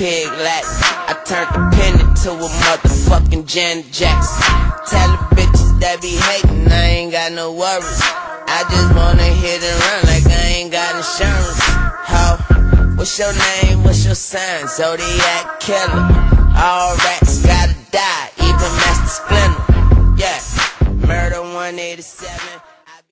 pig Latin. I turned the pen into a motherfucking Janet Jackson. Tell the bitches that be hating, I ain't got no worries. I just wanna hit and run like I ain't got insurance. Ho, what's your name, what's your sign? Zodiac killer. All rats gotta die, even Master Splinter. Yeah, Murder 187.